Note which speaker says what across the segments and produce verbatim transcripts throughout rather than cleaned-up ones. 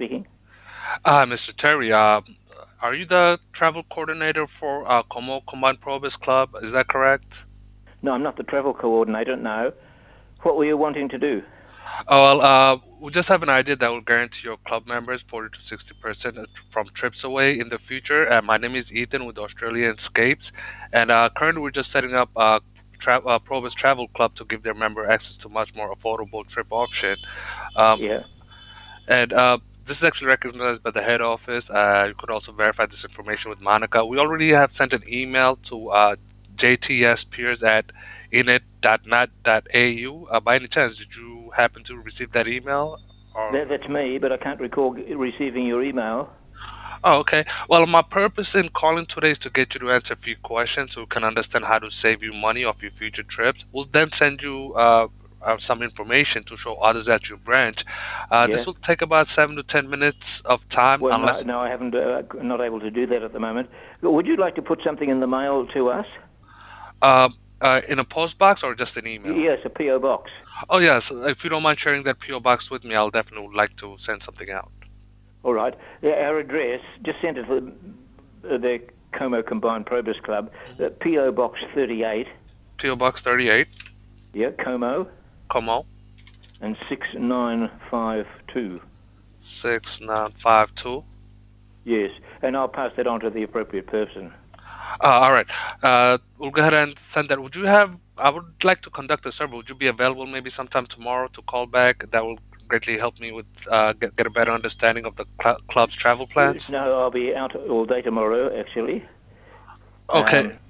Speaker 1: speaking.
Speaker 2: Uh, mister Terry, uh, are you the travel coordinator for uh, Como Combined Probus Club? Is that correct?
Speaker 1: No, I'm not the travel coordinator, no. What were you wanting to do?
Speaker 2: Oh, well, uh, we just have an idea that will guarantee your club members forty to sixty percent from trips away in the future. Uh, my name is Ethan with Australian Escapes, and uh, currently we're just setting up a tra- uh, Probus Travel Club to give their member access to much more affordable trip option. Um,
Speaker 1: Yeah,
Speaker 2: And uh, this is actually recognized by the head office. Uh, you could also verify this information with Monica. We already have sent an email to uh, jtspears at init dot net dot a u. Uh, by any chance, did you happen to receive that email? Or
Speaker 1: that, that's me, but I can't recall g- receiving your email.
Speaker 2: oh, okay. Well, my purpose in calling today is to get you to answer a few questions so we can understand how to save you money off your future trips. We'll then send you uh, uh, some information to show others at your branch. Uh, this
Speaker 1: Yeah.
Speaker 2: will take about seven to ten minutes of time,
Speaker 1: Well,
Speaker 2: unless
Speaker 1: no, no, I haven't. Uh, not able to do that at the moment. Would you like to put something in the mail to us?
Speaker 2: uh, uh, in a post box or just an email.
Speaker 1: Yes, a P O box.
Speaker 2: Oh yes, if you don't mind sharing that P O box with me, I'll definitely would like to send something out.
Speaker 1: All right. Yeah, our address, just send it to the, the Como Combined Probus Club, uh, P O Box thirty-eight.
Speaker 2: P O box thirty-eight,
Speaker 1: Yeah, Como,
Speaker 2: Como
Speaker 1: and six nine five two.
Speaker 2: six nine five two.
Speaker 1: Yes, and I'll pass that on to the appropriate person.
Speaker 2: Uh, all right. Uh, we'll go ahead and send that. Would you have? I would like to conduct a survey. Would you be available maybe sometime tomorrow to call back? That will greatly help me with uh, get get a better understanding of the cl- club's travel
Speaker 1: Uh,
Speaker 2: plans.
Speaker 1: No, I'll be out all day tomorrow, actually.
Speaker 2: Okay.
Speaker 1: Um,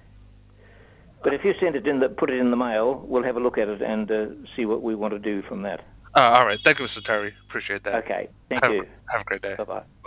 Speaker 1: but if you send it in the, put it in the mail, we'll have a look at it and uh, see what we want to do from that.
Speaker 2: Uh, all right. Thank you, mister Terry. Appreciate that.
Speaker 1: Okay, thank
Speaker 2: Have a,
Speaker 1: you.
Speaker 2: have a great day.
Speaker 1: Bye bye.